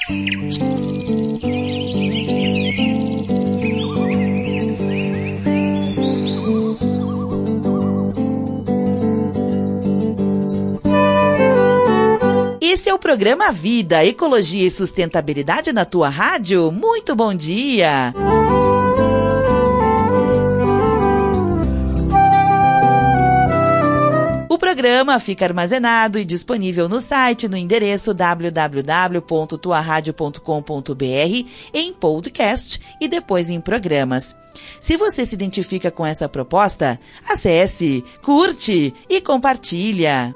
Esse é o programa Vida, Ecologia e Sustentabilidade na tua rádio. Muito bom dia! O programa fica armazenado e disponível no site no endereço www.tuaradio.com.br, em podcast e depois em programas. Se você se identifica com essa proposta, acesse, curte e compartilha.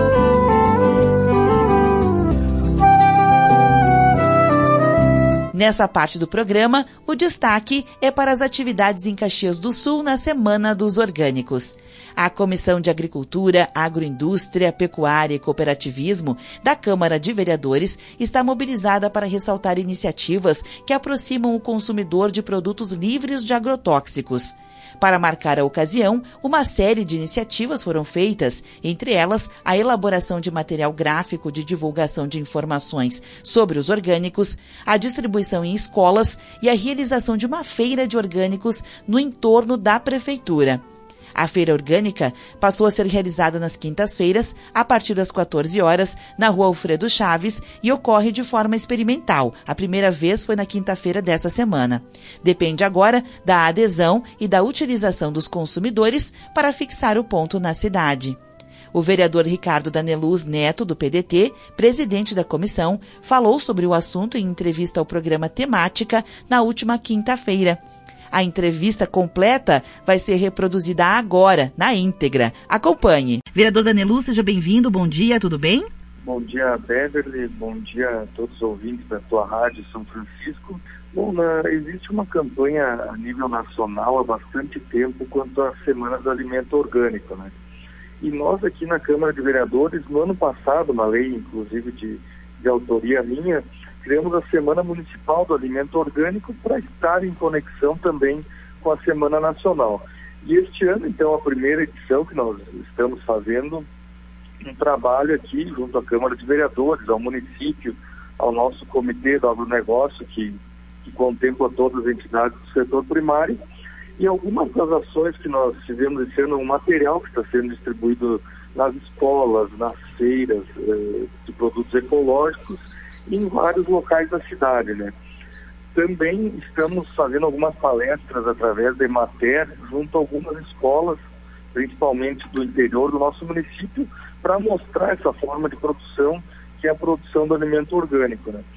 Nessa parte do programa, o destaque é para as atividades em Caxias do Sul na Semana dos Orgânicos. A Comissão de Agricultura, Agroindústria, Pecuária e Cooperativismo da Câmara de Vereadores está mobilizada para ressaltar iniciativas que aproximam o consumidor de produtos livres de agrotóxicos. Para marcar a ocasião, uma série de iniciativas foram feitas, entre elas a elaboração de material gráfico de divulgação de informações sobre os orgânicos, a distribuição em escolas e a realização de uma feira de orgânicos no entorno da prefeitura. A feira orgânica passou a ser realizada nas quintas-feiras, a partir das 14 horas, na Rua Alfredo Chaves e ocorre de forma experimental. A primeira vez foi na quinta-feira dessa semana. Depende agora da adesão e da utilização dos consumidores para fixar o ponto na cidade. O vereador Ricardo Daneluz Neto, do PDT, presidente da comissão, falou sobre o assunto em entrevista ao programa Temática na última quinta-feira. A entrevista completa vai ser reproduzida agora, na íntegra. Acompanhe. Vereador Daneluz, seja bem-vindo. Bom dia, tudo bem? Bom dia, Beverly. Bom dia a todos os ouvintes da tua rádio São Francisco. Bom, existe uma campanha a nível nacional há bastante tempo quanto à Semana do Alimento Orgânico, né? E nós aqui na Câmara de Vereadores, no ano passado, uma lei inclusive de autoria minha, criamos a Semana Municipal do Alimento Orgânico para estar em conexão também com a Semana Nacional. E este ano, então, a primeira edição que nós estamos fazendo, um trabalho aqui junto à Câmara de Vereadores, ao município, ao nosso Comitê do Agronegócio, que contempla todas as entidades do setor primário, e algumas das ações que nós fizemos esse ano, um material que está sendo distribuído nas escolas, nas feiras de produtos ecológicos, em vários locais da cidade, né? Também estamos fazendo algumas palestras através da Emater, junto a algumas escolas, principalmente do interior do nosso município, para mostrar essa forma de produção, que é a produção do alimento orgânico, né?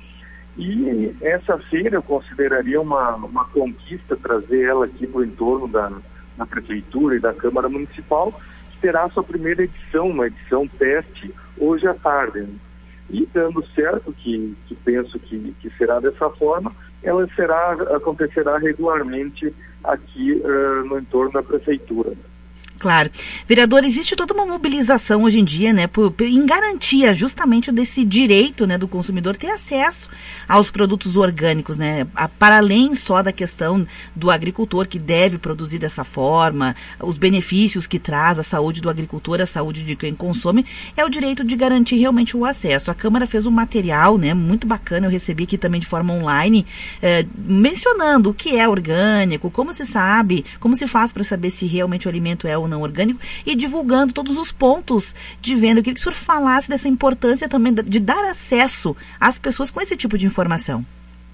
E essa feira eu consideraria uma conquista, trazer ela aqui para o entorno da Prefeitura e da Câmara Municipal, que terá a sua primeira edição, uma edição teste, hoje à tarde, né? E dando certo, que penso que será dessa forma, ela acontecerá regularmente aqui no entorno da Prefeitura. Claro. Vereador, existe toda uma mobilização hoje em dia, né, em garantia justamente desse direito, né, do consumidor ter acesso aos produtos orgânicos, né, para além só da questão do agricultor que deve produzir dessa forma, os benefícios que traz a saúde do agricultor, a saúde de quem consome, é o direito de garantir realmente o acesso. A Câmara fez um material, né, muito bacana, eu recebi aqui também de forma online, mencionando o que é orgânico, como se sabe, como se faz para saber se realmente o alimento é ou não orgânico, e divulgando todos os pontos de venda. Eu queria que o senhor falasse dessa importância também de dar acesso às pessoas com esse tipo de informação.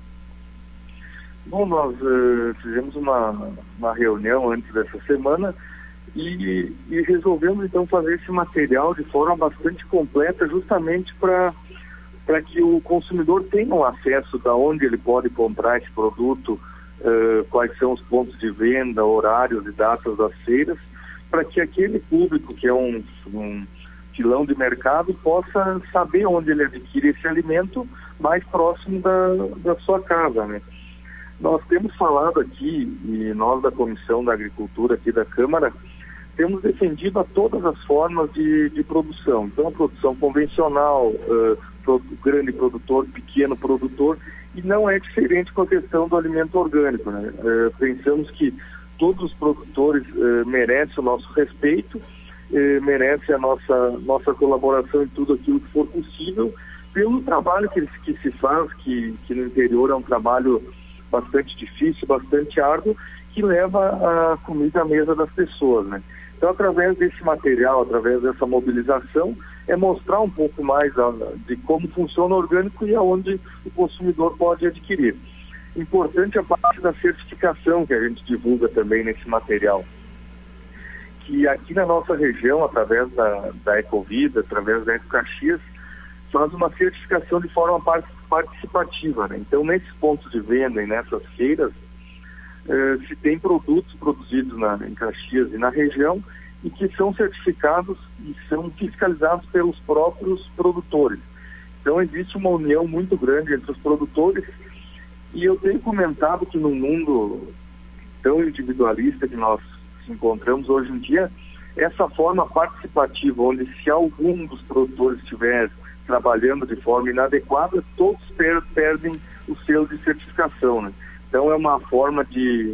Bom, nós fizemos uma reunião antes dessa semana e resolvemos então fazer esse material de forma bastante completa, justamente para que o consumidor tenha um acesso da onde ele pode comprar esse produto, quais são os pontos de venda, horários e datas das feiras, para que aquele público que é um filão de mercado possa saber onde ele adquire esse alimento mais próximo da sua casa, né? Nós temos falado aqui, e nós da Comissão da Agricultura aqui da Câmara, temos defendido a todas as formas de produção. Então, a produção convencional, grande produtor, pequeno produtor, e não é diferente com a questão do alimento orgânico, né? Pensamos que todos os produtores merecem o nosso respeito, merecem a nossa colaboração em tudo aquilo que for possível, pelo trabalho que se faz, que no interior é um trabalho bastante difícil, bastante árduo, que leva a comida à mesa das pessoas, né? Então, através desse material, através dessa mobilização, é mostrar um pouco mais de como funciona o orgânico e aonde o consumidor pode adquirir. Importante a parte da certificação que a gente divulga também nesse material, que aqui na nossa região, através da Ecovida, através da Ecocaxias, faz uma certificação de forma participativa, né? Então, nesses pontos de venda e nessas feiras, se tem produtos produzidos em Caxias e na região e que são certificados e são fiscalizados pelos próprios produtores. Então, existe uma união muito grande entre os produtores e eu tenho comentado que no mundo tão individualista que nós encontramos hoje em dia, essa forma participativa, onde se algum dos produtores estiver trabalhando de forma inadequada, todos perdem o selo de certificação, né? Então é uma forma de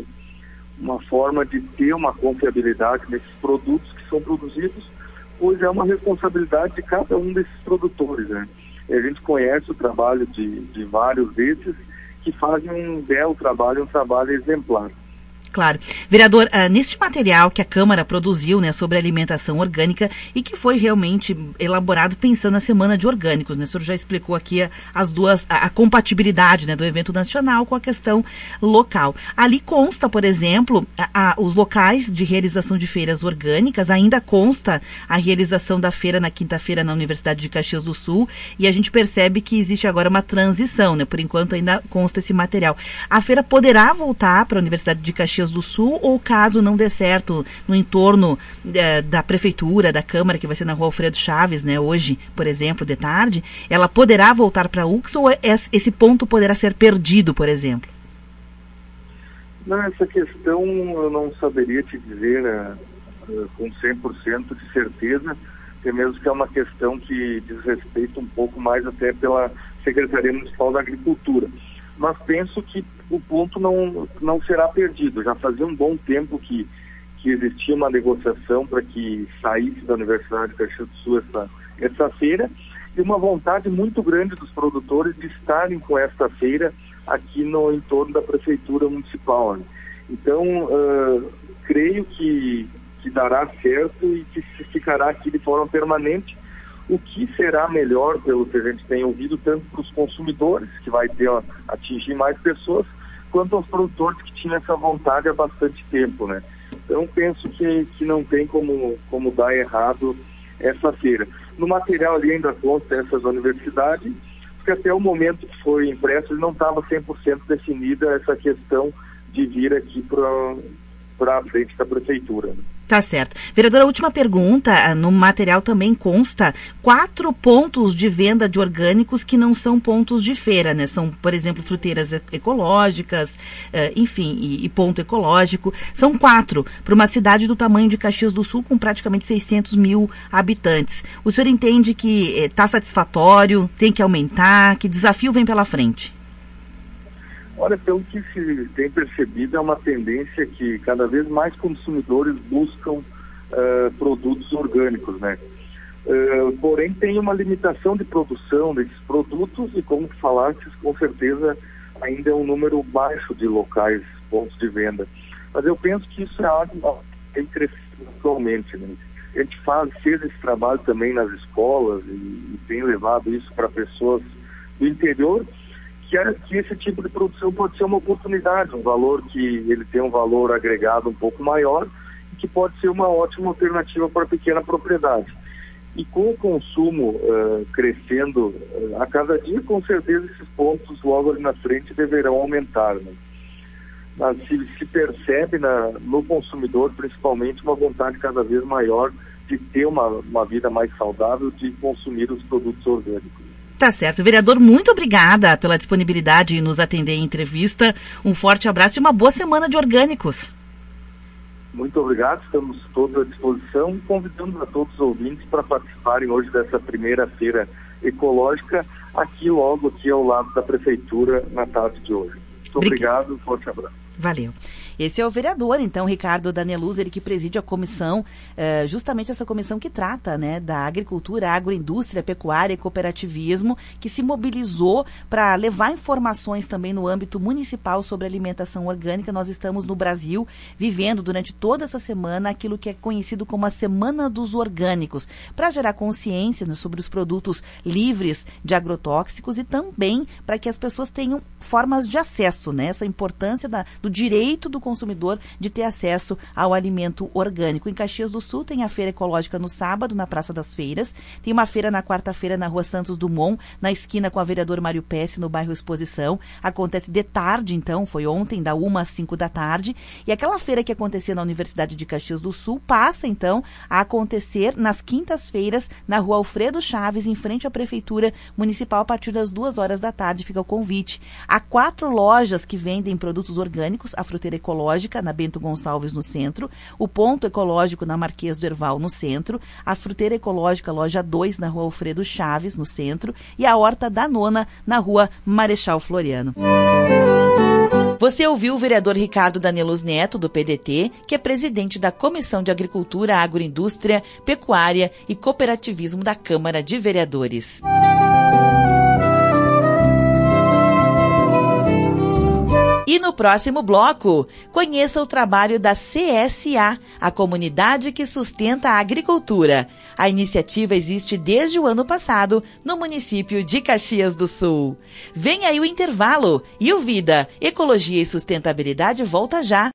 ter uma confiabilidade nesses produtos que são produzidos, pois é uma responsabilidade de cada um desses produtores, né? E a gente conhece o trabalho de vários desses que fazem um belo trabalho, um trabalho exemplar. Claro. Vereador, neste material que a Câmara produziu, né, sobre alimentação orgânica e que foi realmente elaborado pensando na Semana de Orgânicos, né? O senhor já explicou aqui a compatibilidade, né, do evento nacional com a questão local. Ali consta, por exemplo, os locais de realização de feiras orgânicas, ainda consta a realização da feira na quinta-feira na Universidade de Caxias do Sul e a gente percebe que existe agora uma transição, né? Por enquanto ainda consta esse material. A feira poderá voltar para a Universidade de Caxias do Sul ou caso não dê certo no entorno da Prefeitura, da Câmara, que vai ser na Rua Alfredo Chaves, né, hoje, por exemplo, de tarde, ela poderá voltar para a UX ou esse ponto poderá ser perdido, por exemplo? Não, essa questão eu não saberia te dizer com 100% de certeza, até mesmo que é uma questão que diz respeito um pouco mais até pela Secretaria Municipal da Agricultura. Mas penso que o ponto não será perdido. Já fazia um bom tempo que existia uma negociação para que saísse da Universidade de Caxias do Sul essa feira e uma vontade muito grande dos produtores de estarem com esta feira aqui no entorno da Prefeitura Municipal, né? Então, creio que dará certo e que se ficará aqui de forma permanente. O que será melhor, pelo que a gente tem ouvido, tanto para os consumidores, que vai atingir mais pessoas, quanto aos produtores que tinham essa vontade há bastante tempo, né? Então, penso que não tem como dar errado essa feira. No material ali ainda consta essas universidades, porque até o momento que foi impresso ele não estava 100% definida essa questão de vir aqui para a frente da Prefeitura, né? Tá certo. Vereadora, a última pergunta, no material também consta 4 pontos de venda de orgânicos que não são pontos de feira, né? São, por exemplo, fruteiras ecológicas, enfim, e ponto ecológico. São 4 para uma cidade do tamanho de Caxias do Sul com praticamente 600 mil habitantes. O senhor entende que está satisfatório, tem que aumentar, que desafio vem pela frente? Olha, pelo que se tem percebido, é uma tendência que cada vez mais consumidores buscam produtos orgânicos, né? Porém, tem uma limitação de produção desses produtos e, como falaste, com certeza ainda é um número baixo de locais, pontos de venda. Mas eu penso que isso é algo que tem crescido atualmente, né? A gente fez esse trabalho também nas escolas e tem levado isso para pessoas do interior, que esse tipo de produção pode ser uma oportunidade, um valor que ele tem um valor agregado um pouco maior e que pode ser uma ótima alternativa para a pequena propriedade. E com o consumo crescendo a cada dia, com certeza esses pontos logo ali na frente deverão aumentar, né? Mas se percebe no consumidor, principalmente, uma vontade cada vez maior de ter uma vida mais saudável, de consumir os produtos orgânicos. Tá certo. Vereador, muito obrigada pela disponibilidade em nos atender em entrevista. Um forte abraço e uma boa semana de orgânicos. Muito obrigado, estamos todos à disposição e convidamos a todos os ouvintes para participarem hoje dessa primeira feira ecológica, logo aqui ao lado da Prefeitura, na tarde de hoje. Muito obrigado, um forte abraço. Valeu. Esse é o vereador, então, Ricardo Daneluz, ele que preside a comissão, justamente essa comissão que trata, né, da agricultura, agroindústria, pecuária e cooperativismo, que se mobilizou para levar informações também no âmbito municipal sobre alimentação orgânica. Nós estamos no Brasil vivendo durante toda essa semana aquilo que é conhecido como a Semana dos Orgânicos, para gerar consciência, né, sobre os produtos livres de agrotóxicos e também para que as pessoas tenham formas de acesso, né, essa importância do direito do consumidor de ter acesso ao alimento orgânico. Em Caxias do Sul tem a feira ecológica no sábado, na Praça das Feiras, tem uma feira na quarta-feira na Rua Santos Dumont, na esquina com a vereador Mário Pesce, no bairro Exposição. Acontece de tarde, então, foi ontem, da 1 às 5 da tarde, e aquela feira que acontecia na Universidade de Caxias do Sul passa, então, a acontecer nas quintas-feiras, na Rua Alfredo Chaves, em frente à Prefeitura Municipal, a partir das 2 horas da tarde, fica o convite. Há 4 lojas que vendem produtos orgânicos, a Fruteira Ecológica, na Bento Gonçalves, no centro, o Ponto Ecológico, na Marquês do Herval, no centro, a Fruteira Ecológica, loja 2, na Rua Alfredo Chaves, no centro, e a Horta da Nona, na Rua Marechal Floriano. Você ouviu o vereador Ricardo Daneluz Neto, do PDT, que é presidente da Comissão de Agricultura, Agroindústria, Pecuária e Cooperativismo da Câmara de Vereadores. E no próximo bloco, conheça o trabalho da CSA, a comunidade que sustenta a agricultura. A iniciativa existe desde o ano passado no município de Caxias do Sul. Vem aí o intervalo e o Vida, Ecologia e Sustentabilidade volta já.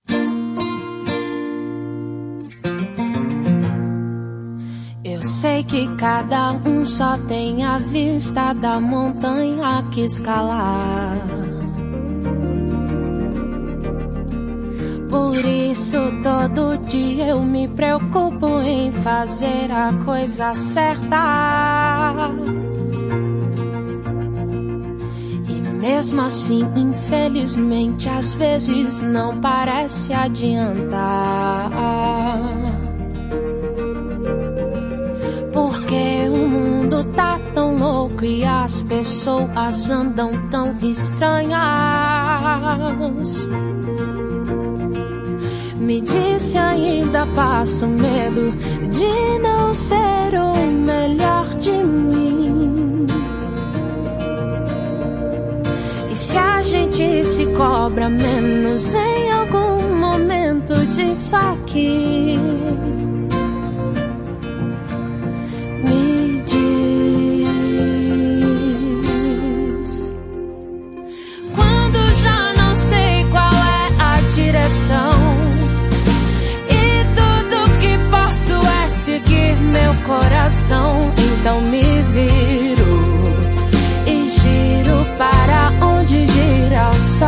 Eu sei que cada um só tem a vista da montanha que escalar. Por isso todo dia eu me preocupo em fazer a coisa certa. E mesmo assim, infelizmente, às vezes não parece adiantar. Porque o mundo tá tão louco e as pessoas andam tão estranhas. Me disse ainda passo medo de não ser o melhor de mim. E se a gente se cobra menos em algum momento disso aqui? Me diz. Quando já não sei qual é a direção, seguir meu coração, então me viro e giro para onde gira o sol.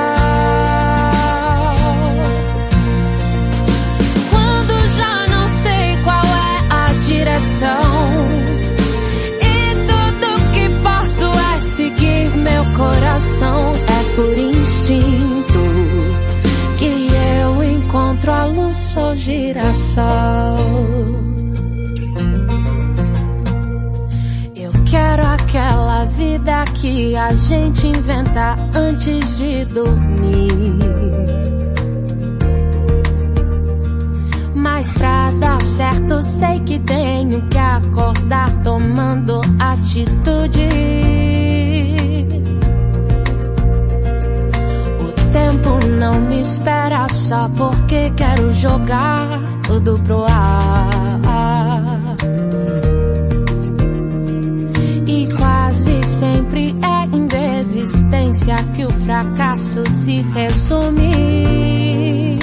Quando já não sei qual é a direção e tudo que posso é seguir meu coração, é por instinto que eu encontro a luz, sou girassol. Quero aquela vida que a gente inventa antes de dormir. Mas pra dar certo sei que tenho que acordar tomando atitude. O tempo não me espera só porque quero jogar tudo pro ar. Sempre é em desistência que o fracasso se resume.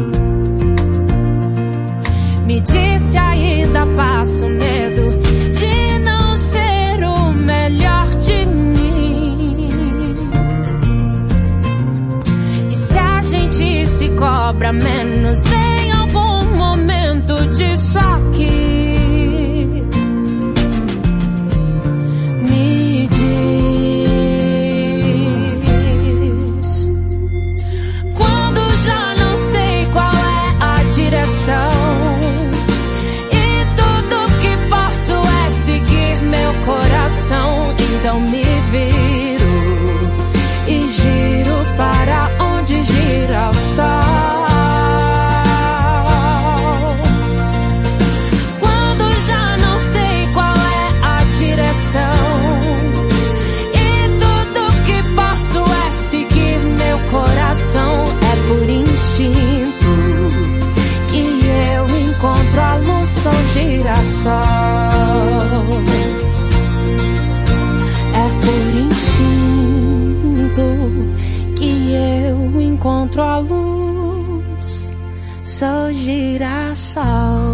Me disse ainda passo medo de não ser o melhor de mim. E se a gente se cobra menos em algum momento disso aqui? Então me viro e giro para onde gira o sou girassol. É por instinto que eu encontro a luz. Sou girassol.